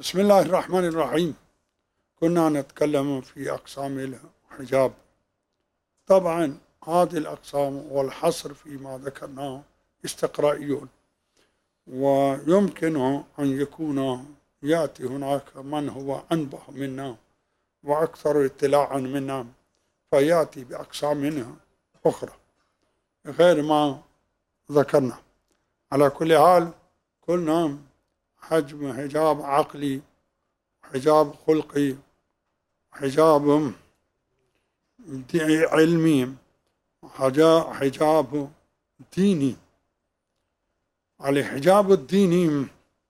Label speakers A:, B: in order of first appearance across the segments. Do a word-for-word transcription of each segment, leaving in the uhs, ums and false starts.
A: بسم الله الرحمن الرحيم. كنا نتكلم في أقسام الحجاب. طبعا هذه الأقسام والحصر فيما ذكرناه استقرائي، ويمكن أن يكون يأتي هناك من هو أنبه منا وأكثر اطلاعا منا فيأتي بأقسام منها أخرى غير ما ذكرنا. على كل حال قلنا حجم حجاب عقلي، حجاب خلقي، حجاب علمي، حجاب ديني. الحجاب الديني،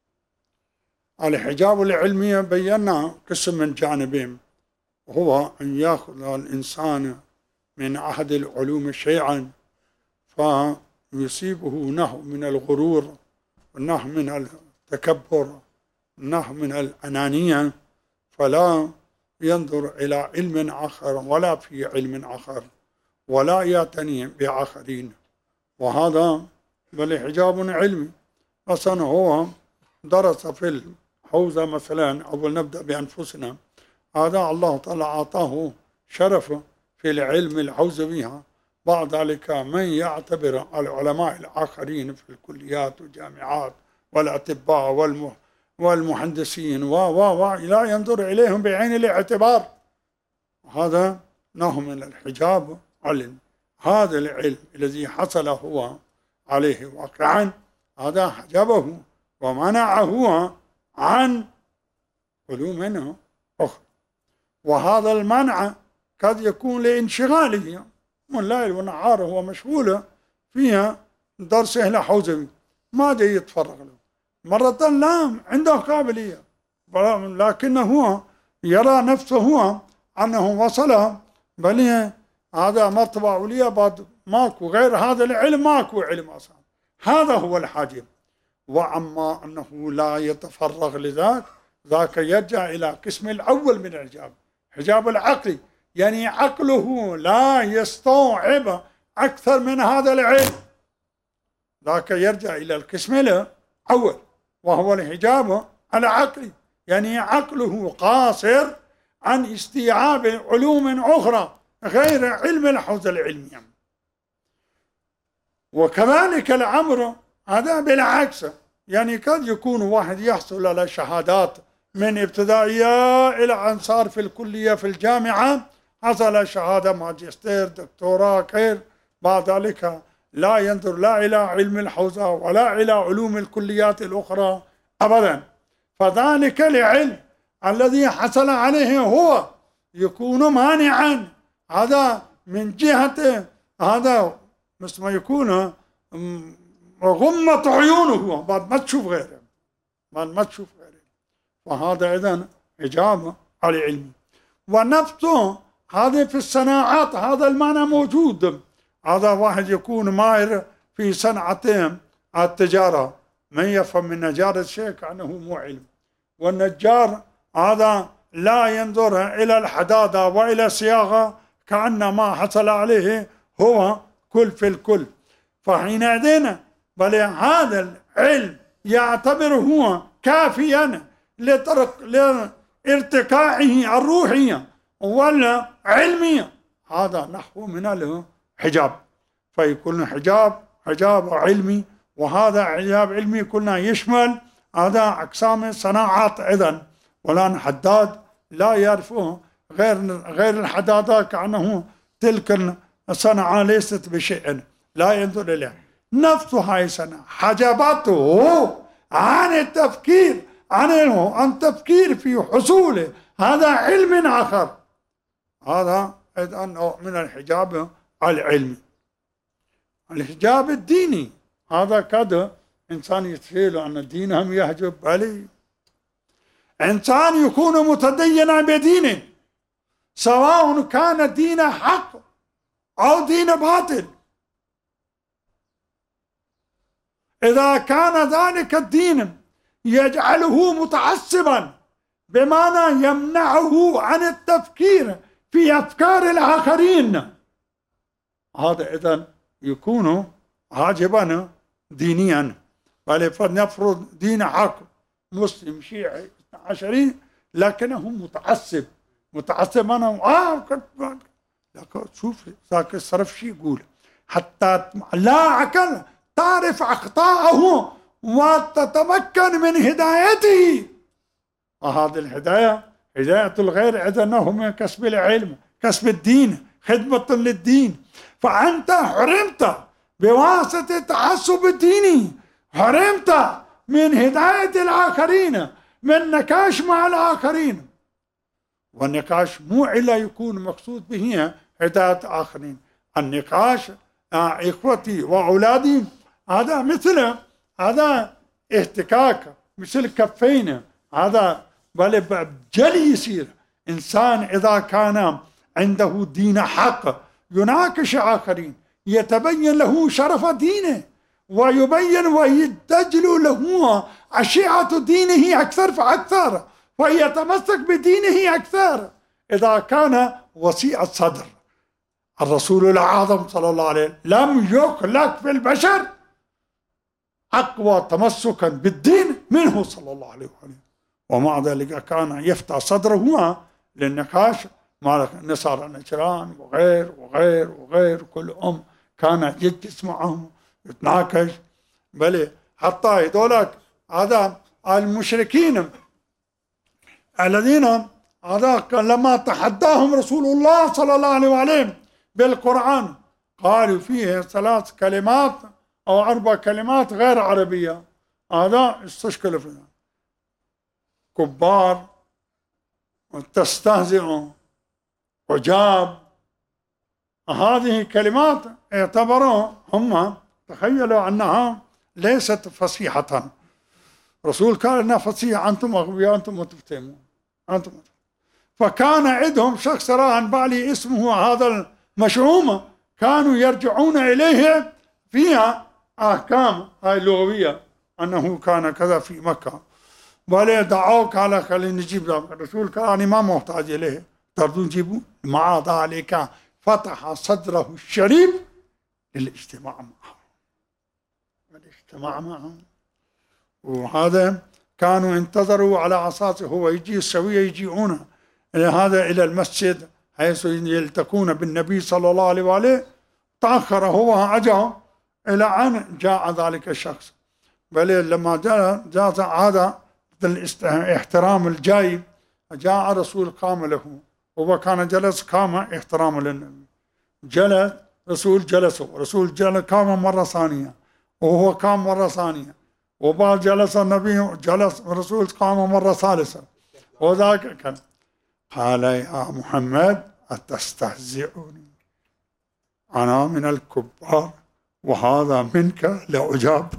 A: الحجاب العلمي بينا قسم من جانبين، وهو أن يأخذ الإنسان من أحد العلوم شيئا فيصيبه نحو من الغرور، نحو من التكبر، نحو من الأنانية، فلا ينظر إلى علم آخر ولا في علم آخر ولا يعتني بآخرين، وهذا بل حجاب علمي. مثلا هو درس في الحوزة مثلا، أول نبدأ بأنفسنا، هذا الله تعالى أعطاه شرف في العلم الحوزوي. بعد ذلك من يعتبر العلماء الآخرين في الكليات والجامعات والأطباء والم والمهندسين و و و لا ينظر إليهم بعين الاعتبار، هذا نوع من الحجاب علم. هذا العلم الذي حصل هو عليه واقعا هذا حجبه ومنعه عن علوم أخرى، وهذا المنع قد يكون لانشغاله من ليل ونهار هو مشغول فيها درسه الحوزوي، ما جاي يتفرغ له. مرة لا عنده قابلية، لكنه يرى نفسه هو أنه وصل، بل هذا مرتبة عليا بعد ماكو غير هذا العلم، ماكو علم أصلا. هذا هو الحاجب. وأما أنه لا يتفرغ لذاك، ذاك يرجع إلى قسم الأول من الحجاب، حجاب العقلي، يعني عقله لا يستوعب أكثر من هذا العلم، ذاك يرجع إلى القسم الأول وهو الحجاب العقلي، يعني عقله قاصر عن استيعاب علوم أخرى غير علم الحوزة العلمية. وكذلك الأمر هذا بالعكس، يعني قد يكون واحد يحصل على شهادات من ابتدائية إلى أن صار في الكلية في الجامعة حصل شهادة ماجستير دكتوراه خير، بعد ذلك لا ينظر لا إلى علم الحوزة ولا إلى علوم الكليات الأخرى أبدا، فذلك العلم الذي حصل عليه هو يكون مانعا. هذا من جهة هذا مثل ما يكون غمة عيونه بعد ما تشوف غيره، بعد ما تشوف غيره، وهذا إذن حجاب العلم. ونفسه هذا في الصناعات هذا المعنى موجود، هذا واحد يكون ماهر في صنعة التجارة، من يفهم من نجار الشيء كأنه مو علم، والنجار هذا لا ينظر إلى الحدادة وإلى الصياغة كأن ما حصل عليه هو كل في الكل. فحينئذ بل هذا العلم يعتبر هو كافيا لارتقائه الروحي والعلمي، هذا نحو من الحجاب. فيكون حجاب حجاب علمي، وهذا حجاب علمي كلنا يشمل هذا أقسام صناعات إذن، والآن حداد لا يعرفه غير غير الحدادة كأنه تلك الصنعة ليست بشيء لا ينظر إليها. نفس هاي الصنعة حجبته عن التفكير عنه عن التفكير في حصول هذا علم آخر، هذا أيضا نوع من الحجاب العلمي. الحجاب الديني هذا قد إنسان يتخيل أن الدين هم يحجب، بل إنسان يكون متدينا بدينه سواء كان دين حق أو دين باطل، إذا كان ذلك الدين يجعله متعصبا بمعنى يمنعه عن التفكير في أفكار الآخرين، هذا إذن يكون حاجبا دينيا. بل فلنفرض دين حق مسلم شيعي عشري لكنه متعصب متعصب أنا آه لكن شوف ذاك الصرف شيء يقول حتى لا عقل تعرف أخطاءه وتتمكن من هدايته. وهذه الهداية هداية الغير إذنه من كسب العلم، كسب الدين، خدمة للدين. فأنت حرمت بواسطة تعصب الديني، حرمت من هداية الآخرين، من نقاش مع الآخرين. والنقاش مو إلا يكون مقصود به هداية الآخرين. النقاش إخوتي وأولادي هذا مثل هذا احتكاك مثل كفين، هذا بل جلي يصير إنسان إذا كان عنده دين حق يناقش آخرين يتبين له شرف دينه ويبين ويتجلو له أشعة دينه أكثر فأكثر ويتمسك بدينه أكثر إذا كان وسيع الصدر. الرسول الأعظم صلى الله عليه وسلم لم يخلق في البشر أقوى تمسكا بالدين منه صلى الله عليه وسلم، ومع ذلك كان يفتح صدره للنقاش مع نصارى النجران وغير وغير وغير كل أم كان يجلس معهم يتناقش. بل حتى هذولك هذا المشركين الذين هذا لما تحداهم رسول الله صلى الله عليه وسلم بالقرآن قالوا فيه ثلاث كلمات أو أربع كلمات غير عربية، هذا استشكل فيها كبار وتستهزئ وجاب. هذه كلمات اعتبروا هم تخيلوا أنها ليست فصيحة. رسول قال إنها فصيحة، أنتم أغبياء أنتم متفتمون أنتم. فكان عندهم شخص راهن بالي اسمه هذا المشؤوم كانوا يرجعون إليه فيها أحكام هاي اللغوية أنه كان كذا في مكة. بل دعوك على خلينا نجيب الرسول قال أنا ما محتاج إليه تردون جيبوا. مع ذلك فتح صدره الشريف للاجتماع معهم الاجتماع معهم وهذا كانوا انتظروا على أساس هو يجي السوية يجيئون هذا إلى المسجد حيث يلتقون بالنبي صلى الله عليه وآله. تأخر هو أجا إلى أن جاء ذلك الشخص. بل لما جاء جاء هذا الاحترام الجاي جاء رسول قام له، هو كان جلس قام احتراما للنبي، جلس رسول جلسه رسول جلس قام مرة ثانية وهو قام مرة ثانية، وبعد جلس النبي جلس الرسول قام مرة ثالثة، وذاك كان قال يا محمد أتستهزئني أنا من الكبار وهذا منك لعجاب.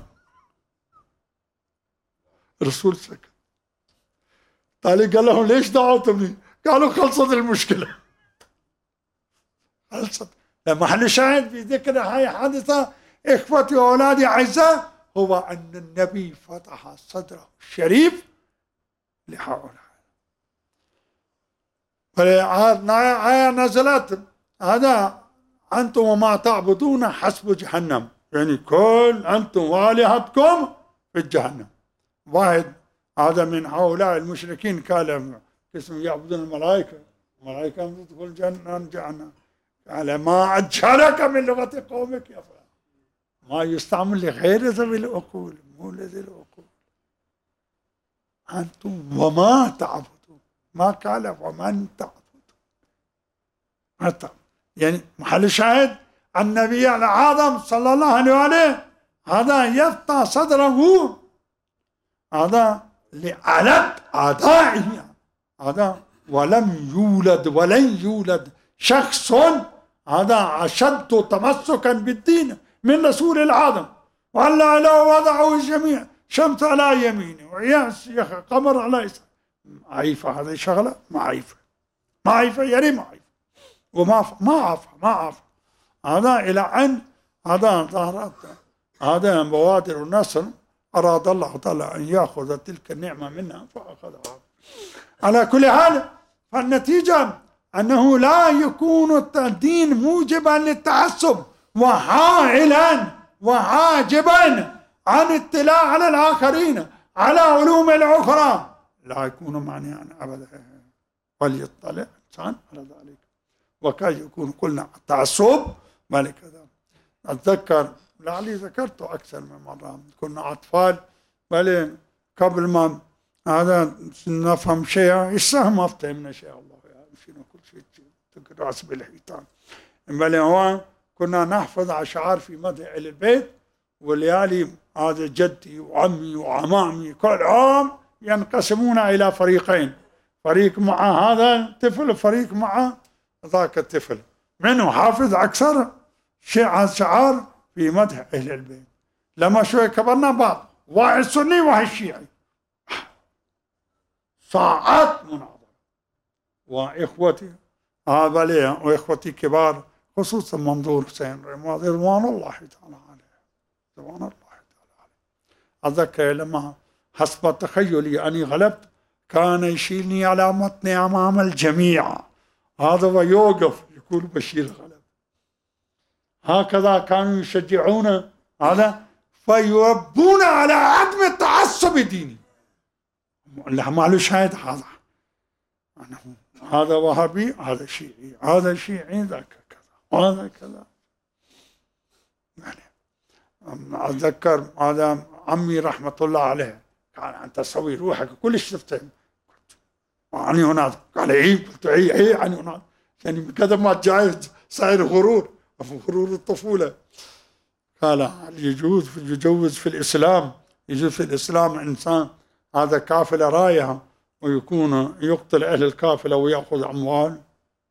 A: الرسول سكت. قال لهم ليش دعوتني؟ قالوا خلصت المشكلة خلصت. محل شاهد في ذكر هاي حادثة إخوتي وأولادي أعزاء هو أن النبي فتح صدره الشريف لهؤلاء. فالآية نزلت هذا أنتم وما تعبدون حسب جهنم، يعني كل أنتم وآلهتكم في جهنم. واحد هذا من هؤلاء المشركين قال اسمه يعبدون الملائكة، الملائكة تدخل جنة جهنم. قال ما أجهلك من لغة قومك يا فلان. ما يستعمل لغير ذوي العقول مو لذي العقول. أنتم وما تعبدون، ما قال ومن تعبدون. حتى يعني محل شاهد النبي الأعظم صلى الله عليه وآله هذا يفتح صدره هذا لألد أعدائه هذا، ولم يولد ولن يولد شخص هذا أشد تمسكا بالدين من رسول العالم. وعلى لو وضعوا الجميع شمس على يمينه وياس قمر على يساره. عيفة هذه شغلة ما عيفة ما عيفة يعني ما عيفة وما ما عفى ما عفى. هذا إلى أن هذا ظهرت هذا بوادر النصر أراد الله تعالى أن يأخذ تلك النعمة منها فأخذها. على كل حال فالنتيجة أنه لا يكون الدين موجبا للتعصب وحائلا وحاجبا عن اطلاع على الآخرين على علوم الأخرى. لا يكون مانعا أبدا، وليطلع الإنسان على ذلك. وكي يكون قلنا التعصب مالك كذا. أتذكر لعلي ذكرته أكثر من مرة، كنا أطفال بل قبل ما هذا نفهم شيء لسه ما فهمنا شيء، الله يعني شنو كل شيء تقرأ بالحيطان. بل هو كنا نحفظ أشعار في مدح أهل البيت، وليالي هذا جدي وعمي وعمامي كل عام ينقسمون إلى فريقين، فريق مع هذا الطفل وفريق مع ذاك الطفل، منه حافظ أكثر شيء شعار في مدح أهل البيت. لما شوي كبرنا بعض، واحد سني واحد شيعي، ساعات مناظرة. وإخوتي هذا لي وإخوتي كبار خصوصا منظور حسين رضوان الله تعالى عليه، رضوان الله تعالى عليه. أتذكر لما حسب تخيلي أني غلبت كان يشيلني على متني أمام الجميع، هذا ويوقف يقول بشير غلب. هكذا كانوا يشجعون هذا، فيربون على عدم التعصب الديني. لا ما له شاهد هذا، هذا وهابي هذا شيعي هذا شيعي ذاك كذا هذا كذا. يعني أتذكر هذا عمي رحمة الله عليه قال أنت تسوي روحك كلش تفتهم، عني هناك قال إيه، قلت إيه إيه عني هناك، يعني كذا ما جايز صاير غرور، غرور الطفولة. قال يجوز يجوز في الإسلام، يجوز في الإسلام إنسان هذا كافلة رايها ويكون يقتل أهل الكافلة ويأخذ أموال.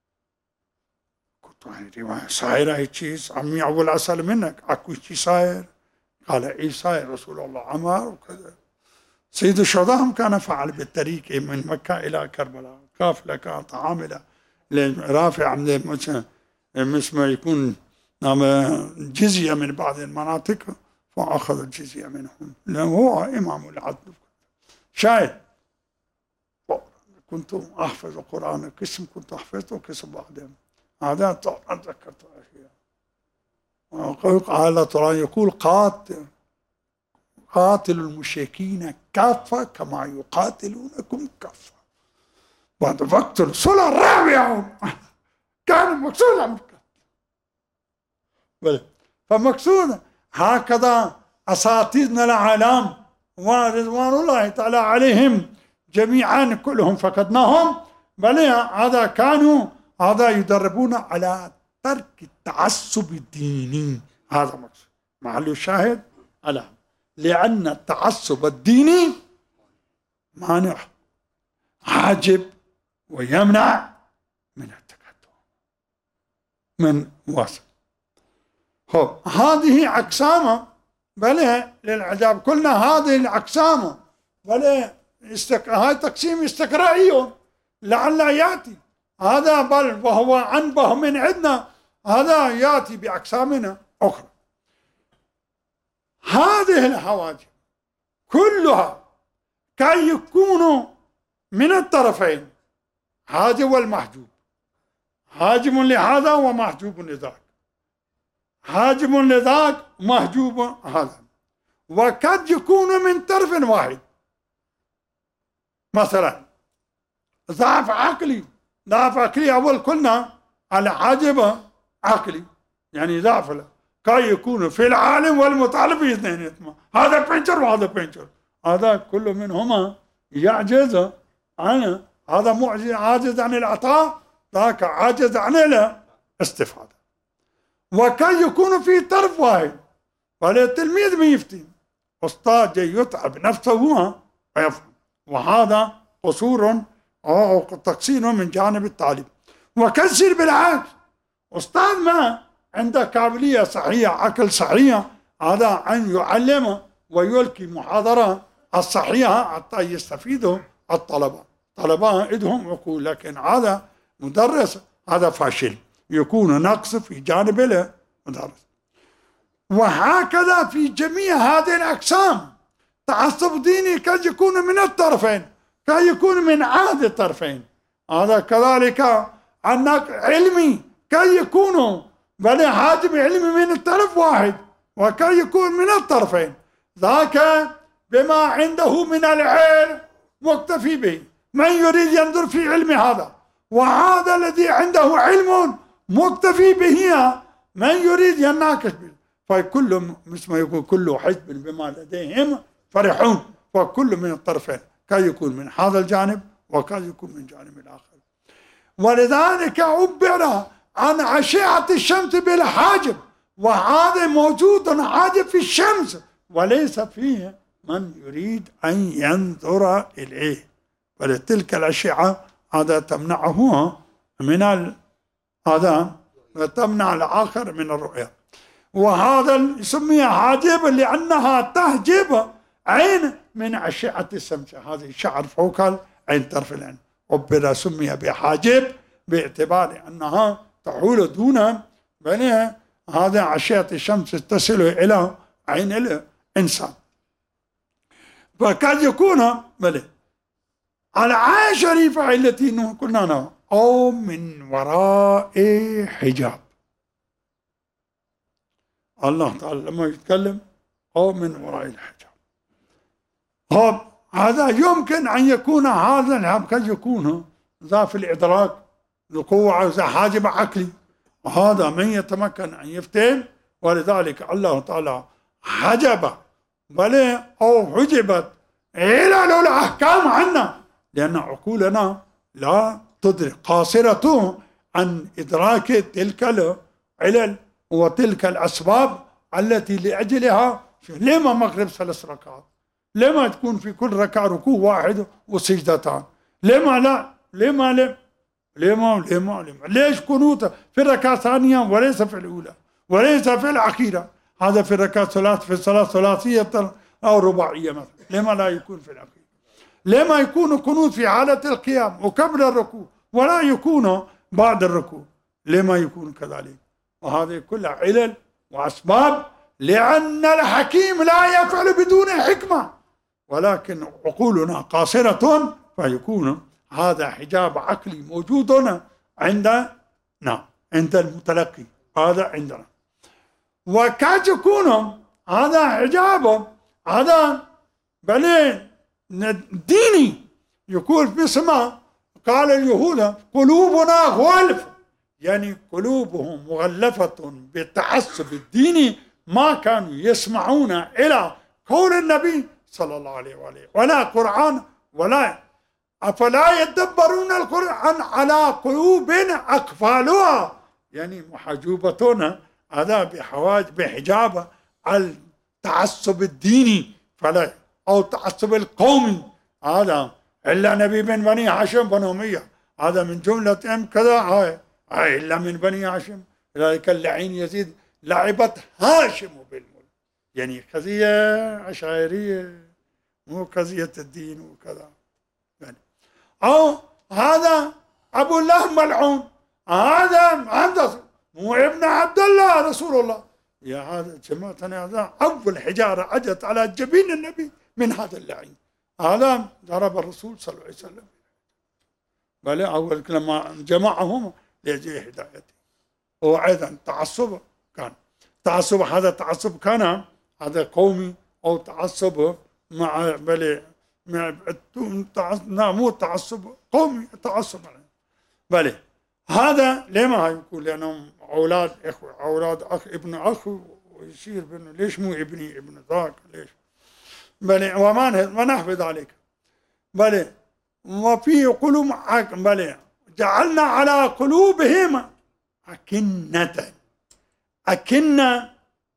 A: قلت يعني رواية صايرة هيك شيء عمي أول أسأل منك أكو شيء صاير؟ قال إيه صاير رسول الله عمر وكذا. سيد الشهداء هم كان فعل بالطريق من مكة إلى كربلاء، كافلة كانت عاملة رافع مثل ما يكون جزية من بعض المناطق، فأخذ الجزية منهم لأنه هو إمام العدل. شاهد كنت أحفظ القرآن، قسم كنت أحفظه وقسم بعدين هذا طبعا ذكرت أشياء. قال ترى يقول قاتل قاتل المشركين كافة كما يقاتلونكم كافة. بعد وقت الصلاة الرابعة كان مقصود عن بل فمقصود هكذا أساتذنا العالم ورضوان الله تعالى عليهم جميعا كلهم فقدناهم، بل هذا كانوا هذا يدربون على ترك التعصب الديني. هذا مقصود محل الشاهد على، لأن التعصب الديني مانع حاجب ويمنع من التقدم من وصل. خب هذه أقسام بل للعجاب كلنا هذه الأقسام بل استك... هاي تقسيم استقرائي لعل يأتي هذا بل وهو عنبه من عندنا، هذا يأتي بأقسامنا أخرى. هذه الحواجب كلها كي يكونوا من الطرفين، حاجب والمحجوب، حاجب لهذا ومحجوب لذاك، حاجب لذاك محجوب هذا، وقد يكون من طرف واحد. مثلا ضعف عقلي، ضعف عقلي أول كنا على حاجب عقلي يعني ضعف له، كي يكون في العالم والمطالب باثنين، هذا بنشر وهذا بنشر، هذا كل منهما يعجز عن هذا معجز عاجز عن العطاء، ذاك عاجز عن الاستفادة. وكي يكون في طرف واحد، فالتلميذ بيفتي أستاذ جاي يتعب نفسه ويفهم، وهذا قصور أو تقصير من جانب الطالب. وكثير بالعكس أستاذ ما عنده قابلية صحية عقل صحية، هذا أن يعلم ويلقي محاضرة الصحيحة حتى يستفيدوا الطلبة. طلبة إدهم عقول، لكن هذا مدرس هذا فاشل، يكون نقص في جانب المدرس. وهكذا في جميع هذه الأقسام تعصب ديني قد يكون من الطرفين، قد يكون من عهد الطرفين، هذا كذلك أنك علمي قد يكون بل حاجب علمي من الطرف واحد، وقد يكون من الطرفين، ذاك بما عنده من العلم مكتفي به. من يريد ينظر في علم هذا، وهذا الذي عنده علم مكتفي به، من يريد يناقش به. فكل مثل ما يقول كل حزب بما لديهم فرحون، فكل من الطرفين كان يكون من هذا الجانب وكان يكون من جانب الآخر. ولذلك عبر عن أشعة الشمس بالحاجب، وهذا موجود حاجب في الشمس وليس فيه من يريد أن ينظر إليه، ولتلك الأشعة هذا تمنعه من هذا وتمنع الآخر من الرؤية. وهذا سمي حاجب لأنها تحجب عين من أشعة الشمس، هذه شعر فوق العين طرف العين، عبر سمي بحاجب باعتبار أنها تحول دون بل هذا أشعة الشمس تصل إلى عين الإنسان. فقد يكون بل الآية الشريفة التي قلنا أو من وراء حجاب. الله تعالى لما يتكلم أو من وراء الحجاب، هذا يمكن أن يكون هذا الحجاب قد يكون ذا في الإدراك القوة ذا حاجب عقلي، وهذا من يتمكن أن يفتهم. ولذلك الله تعالى حجب بل أو حجبت علل الأحكام عنا، لأن عقولنا لا تدرك، قاصرة عن إدراك تلك العلل وتلك الأسباب التي لأجلها. لما مغرب ثلاث ركعات؟ لما تكون في كل ركعة ركوع واحد وسجدتان؟ لما لا؟ لما لا؟ لما لما لما ليش قنوت في الركعة الثانية وليس في الأولى وليس في الأخيرة؟ هذا في الركعة ثلاث في الصلاة ثلاثية أو رباعية مثلا، لما لا يكون في الأخيرة؟ لما يكون قنوت في حالة القيام وقبل الركوع ولا يكون بعد الركوع؟ لما يكون كذلك؟ وهذه كلها علل وأسباب، لأن الحكيم لا يفعل بدون حكمة، ولكن عقولنا قاصرة، فيكون هذا حجاب عقلي موجود عند نعم عند المتلقي، هذا عندنا. وقد يكون هذا حجاب هذا بل ديني، يقول بسمع قال اليهود قلوبنا غلف، يعني قلوبهم مغلفة بالتعصب الديني، ما كانوا يسمعون إلى قول النبي صلى الله عليه وآله ولا قرآن ولا، أفلا يدبرون القرآن على قلوب أقفالها، يعني محجوبتنا هذا بحواج بحجاب التعصب الديني فلا أو التعصب القومي، هذا إلا نبي من بني هاشم بنو أمية، هذا من جملة أم كذا هاي هاي إلا من بني هاشم، ذلك اللعين يزيد لعبت هاشم بالملك، يعني قضية عشائرية مو قضية الدين وكذا يعني. أو هذا أبو الله ملعون، هذا عنده مو ابن عبد الله رسول الله، يا هذا جماعتنا هذا أول حجارة أجت على جبين النبي من هذا اللعين، هذا ضرب الرسول صلى الله عليه وسلم، بل أول لما جمعهم ليجي هدايته. وأيضا تعصب كان تعصب هذا تعصب كان هذا قومي أو تعصب مع بل مع مو تعصب قومي، تعصب بل هذا لما يقول لأنهم أولاد إخوة أولاد أخ ابن أخ ويصير بأنه ليش مو ابني ابن ذاك ليش بل وما ونحو ذلك بل وفي قلوب بل جعلنا على قلوبهم أكنة، أكنة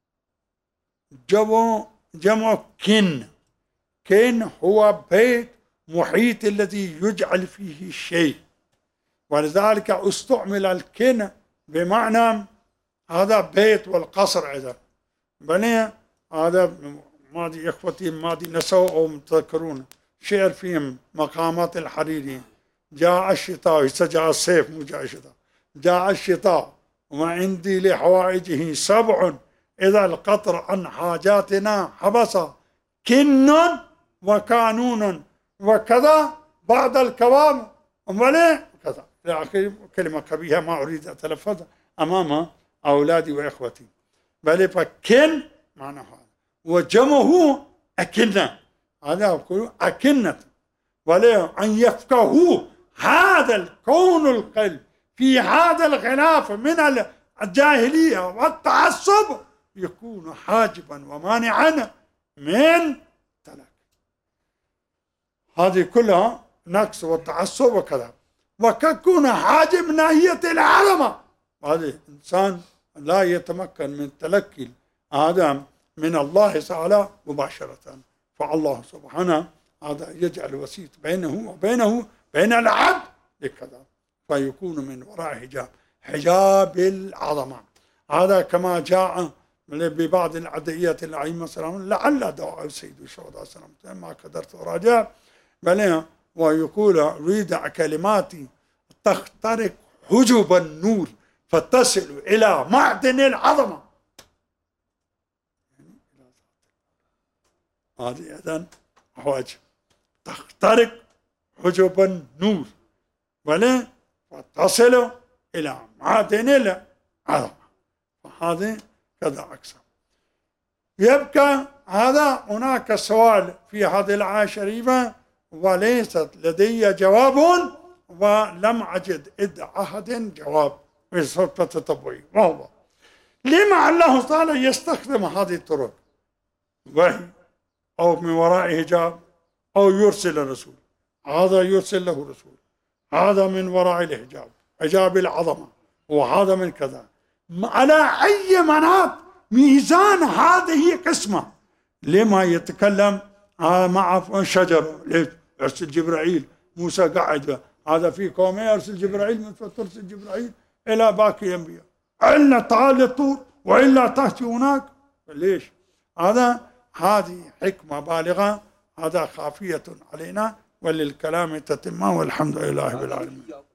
A: جمع جمع كن، كن هو بيت محيط الذي يجعل فيه الشيء، ولذلك استعمل الكن بمعنى هذا بيت والقصر أيضا. بني هذا ماضي إخوتي ماضي نسوا أو متذكرون شعر فيهم مقامات الحريري، جاء الشتاء، جاء الصيف مو جاء الشتاء، جاء الشتاء وما عندي لحوائجه سبع إذا القطر عن حاجاتنا حبس، كن وكانون وكذا بعد الكوام أمالي كذا إلى آخر كلمة قبيحة ما أريد أتلفظ أمام أولادي وإخوتي، بل فكن معنى هذا وجمعه أكنة، هذا أقول أكنة. ولا أن يفقهوا هذا الكون القلب في هذا الغلاف من الجاهلية والتعصب يكون حاجبا ومانعا من تلك. هذه كلها نقص والتعصب وكذا. وككون حاجب ناحية العظمة، هذا إنسان لا يتمكن من تلقي هذا من الله تعالى مباشرة، فالله سبحانه هذا يجعل وسيط بينه وبينه بين العبد لكذا، فيكون من وراء حجاب، حجاب العظمة. هذا كما جاء ببعض العديات الأئمة سلام لعل دعاء سيد الشهداء سلام ما قدرت أراجع بل ويقول أريد كلماتي تخترق حجب النور فتصل إلى معدن العظمة. هذه إذن حواجب تخترق حجب النور بل وتصل إلى معدن العظمة، فهذه كذا أكثر. يبقى هذا هناك سؤال في هذه الآية الشريفة وليست لدي جواب ولم أجد إد أحد جواب في صفة التطبيق، وهو لما الله تعالى يستخدم هذه الطرق وهي أو من وراء حجاب أو يرسل الرسول، هذا يرسل له رسول، هذا من وراء الحجاب حجاب العظمة، وهذا من كذا. على أي مناط ميزان هذه قسمة؟ لما يتكلم مع شجرة ليش يرسل جبرائيل؟ موسى قاعد هذا في قومه يرسل جبرائيل من ترسل جبرائيل إلى باقي الأنبياء، إلا تعال الطور وإلا تأتي هناك، ليش؟ هذا هذه حكمة بالغة، هذا خافية علينا وللكلام تتمة والحمد لله رب العالمين.